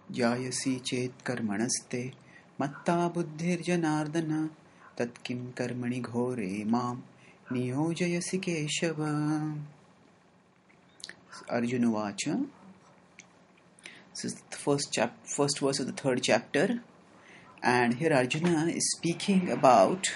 जायसी चेत् कर्मणस्ते मत्ता बुद्धिर्जनार्दन तत्किं कर्मणि घोरे मां नियोजयसि Keshav. Arjuna Vacha. This is the first verse of the third chapter, and here Arjuna is speaking about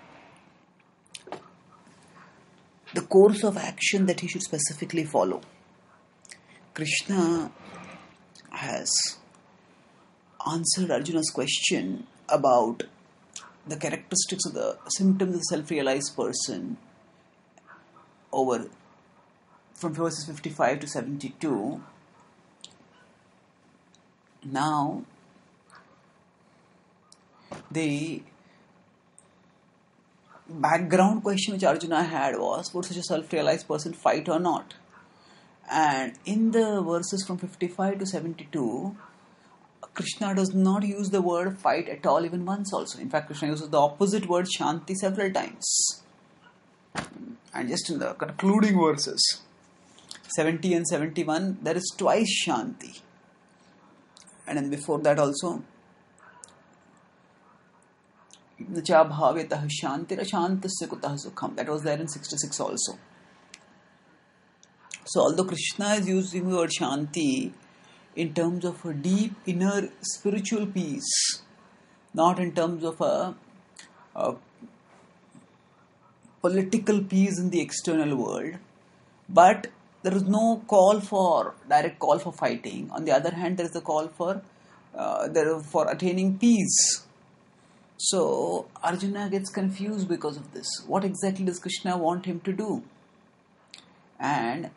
the course of action that he should specifically follow. Krishna has answered Arjuna's question about the characteristics of the symptoms of the self-realized person over from verses 55 to 72. Now, the background question which Arjuna had was, would such a self-realized person fight or not? And in the verses from 55 to 72, Krishna does not use the word fight at all, even once also. In fact, Krishna uses the opposite word shanti several times. And just in the concluding verses, 70 and 71, there is twice shanti. And then before that also, Nacha bhavetah shantir ashantasya kutah sukham. That was there in 66 also. So although Krishna is using the word shanti in terms of a deep inner spiritual peace, not in terms of a political peace in the external world, but there is no direct call for fighting. On the other hand, there is a call for attaining peace. So Arjuna gets confused because of this. What exactly does Krishna want him to do? And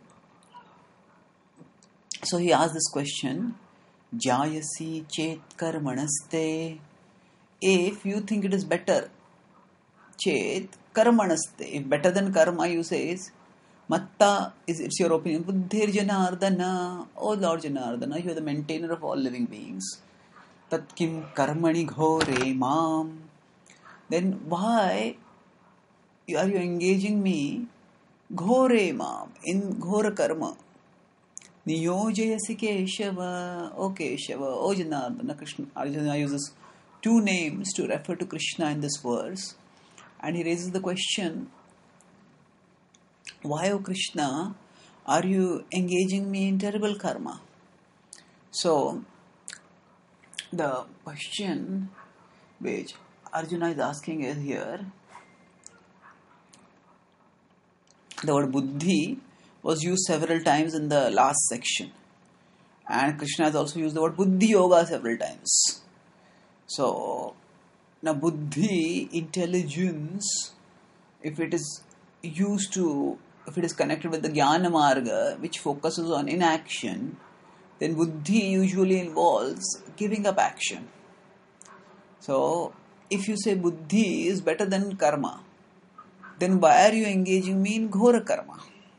so he asked this question, Jayasi chet karmanaste. If you think it is better, chet karmanaste. If better than karma, you say, Matta, it's your opinion. Buddhir Janardana. Oh Lord Janardana, you are the maintainer of all living beings. Tat kim karmani ghore mam. Then why are you engaging me ghore mam, in ghora karma? Niyojayasi Keshava. O Keshava, O Janardana. Krishna, Arjuna uses two names to refer to Krishna in this verse. And he raises the question, why, O Krishna, are you engaging me in terrible karma? So, the question which Arjuna is asking is here, the word buddhi was used several times in the last section. And Krishna has also used the word buddhi yoga several times. So, now buddhi, intelligence, if it is connected with the jnana marga, which focuses on inaction, then buddhi usually involves giving up action. So, if you say buddhi is better than karma, then why are you engaging me in ghora karma?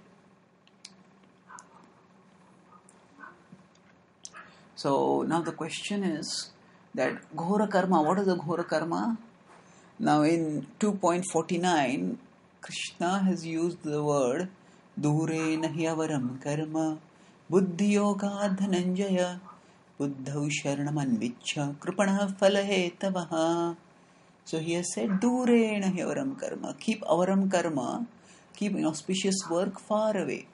So, now the question is that ghora karma, what is a ghora karma? Now in 2.49, Krishna has used the word Dure nahi avaram karma buddhi yoga dhananjaya buddhau sharanam anvichya kripana phalahetabaha. So he has said Dure nahi avaram karma, keep avaram karma, keep inauspicious work far away.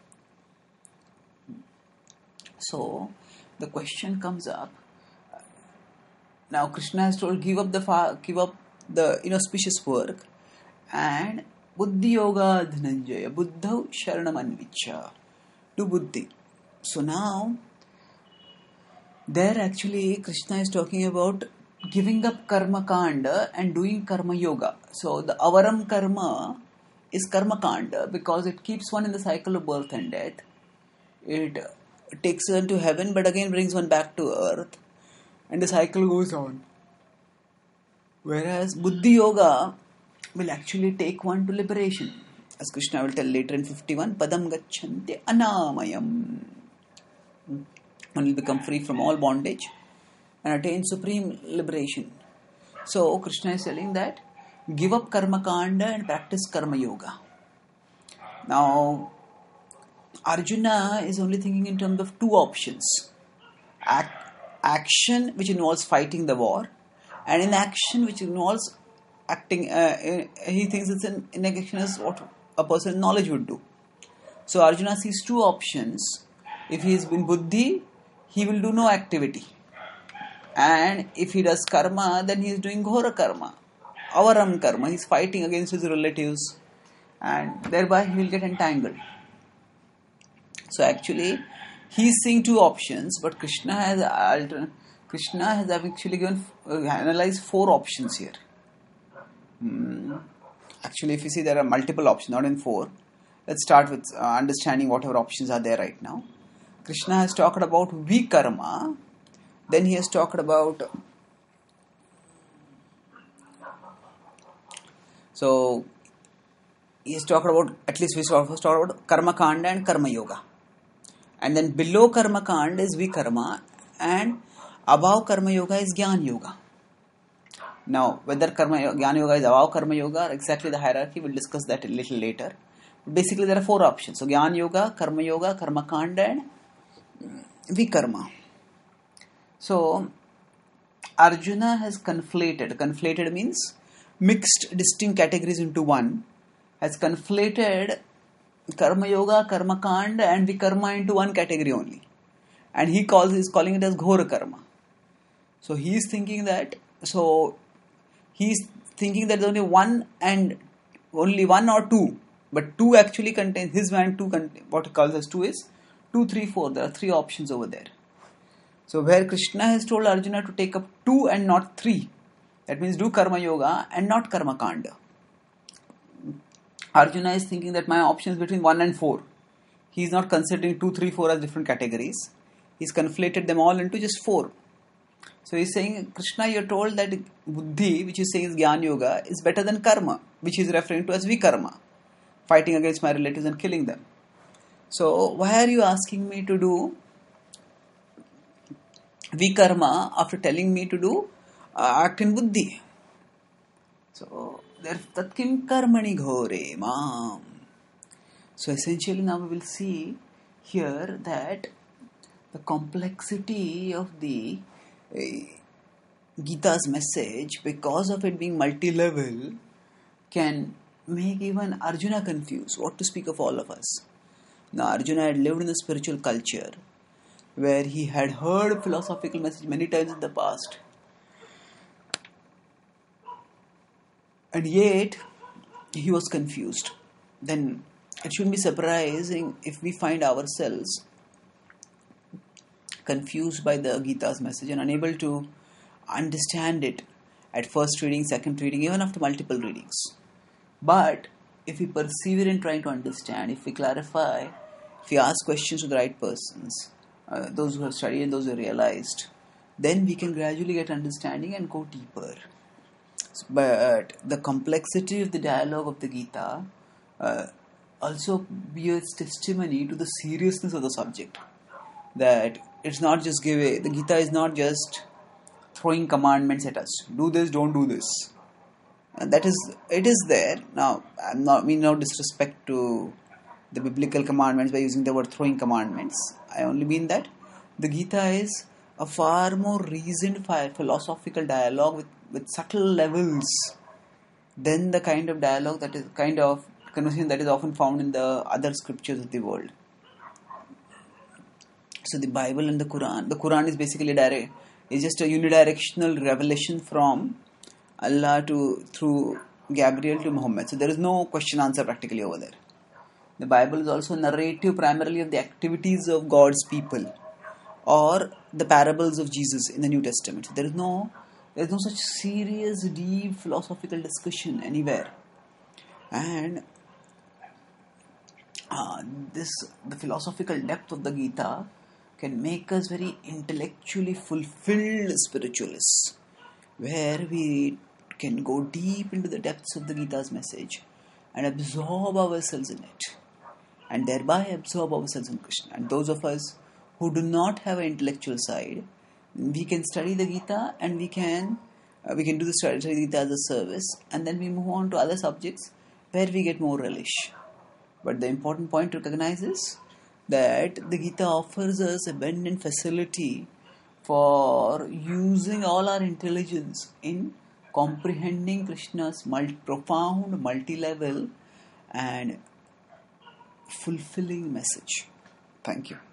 So the question comes up. Now Krishna has told give up the inauspicious work, and buddhi yoga dhananjaya buddhau sharanam anvichya, do buddhi. So now there actually Krishna is talking about giving up karma kanda and doing karma yoga. So the avaram karma is karma kanda because it keeps one in the cycle of birth and death. It takes one to heaven but again brings one back to earth, and the cycle goes on. Whereas buddhi yoga will actually take one to liberation. As Krishna will tell later in 51, padam gacchante anamayam. One will become free from all bondage and attain supreme liberation. So Krishna is telling that give up karma kanda and practice karma yoga. Now Arjuna is only thinking in terms of two options. action which involves fighting the war, and inaction which involves acting. He thinks it's inaction is what a person in knowledge would do. So Arjuna sees two options. If he is in buddhi, he will do no activity. And if he does karma, then he is doing ghora karma, avaram karma. He is fighting against his relatives, and thereby he will get entangled. So actually, he is seeing two options, but Krishna has actually given analyzed four options here. Actually, if you see, there are multiple options, not in four. Let's start with understanding whatever options are there right now. Krishna has talked about vikarma. Then he has talked about at least we first talked about karma kanda and karma yoga. And then below karma kanda is vikarma, and above karma yoga is jnana yoga. Now, whether jnana yoga is above karma yoga or exactly the hierarchy, we'll discuss that a little later. Basically, there are four options. So, jnana yoga, karma kanda, and vikarma. So, Arjuna has conflated. Conflated means mixed distinct categories into one. Has conflated karma yoga, karma kanda, and vikarma into one category only. And he is calling it as ghora karma. So he is thinking that there's only one or two, but two actually contains his mind. What he calls as two is 2, 3, 4. There are three options over there. So where Krishna has told Arjuna to take up 2 and not 3, that means do karma yoga and not karma kanda. Arjuna is thinking that my options between 1 and 4. He is not considering 2, 3, 4 as different categories. He's conflated them all into just 4. So he's saying, Krishna, you're told that buddhi, which is saying is jnana yoga, is better than karma, which is referring to as vikarma, fighting against my relatives and killing them. So why are you asking me to do vikarma after telling me to do act in buddhi? So there tatkim karmani ghore mam. So essentially now we will see here that the complexity of the Gita's message, because of it being multi-level, can make even Arjuna confused, what to speak of all of us. Now Arjuna had lived in a spiritual culture where he had heard philosophical message many times in the past, and yet he was confused. Then it shouldn't be surprising if we find ourselves confused by the Gita's message and unable to understand it at first reading, second reading, even after multiple readings. But if we persevere in trying to understand, if we clarify, if we ask questions to the right persons, those who have studied and those who have realized, then we can gradually get understanding and go deeper. But the complexity of the dialogue of the Gita also bears testimony to the seriousness of the subject. That it's not just the Gita is not just throwing commandments at us. Do this, don't do this. And it is there. Now, no disrespect to the biblical commandments by using the word throwing commandments. I only mean that the Gita is a far more reasoned philosophical dialogue with subtle levels than the kind of dialogue conversation that is often found in the other scriptures of the world. So the Bible and the Quran is basically is just a unidirectional revelation from Allah through Gabriel to Muhammad. So there is no question answer practically over there. The Bible is also a narrative primarily of the activities of God's people or the parables of Jesus in the New Testament. So there is no such serious, deep philosophical discussion anywhere. And the philosophical depth of the Gita can make us very intellectually fulfilled spiritualists, where we can go deep into the depths of the Gita's message and absorb ourselves in it, and thereby absorb ourselves in Krishna. And those of us who do not have an intellectual side, we can study the Gita and we can do the study of the Gita as a service, and then we move on to other subjects where we get more relish. But the important point to recognize is that the Gita offers us abundant facility for using all our intelligence in comprehending Krishna's profound, multi-level and fulfilling message. Thank you.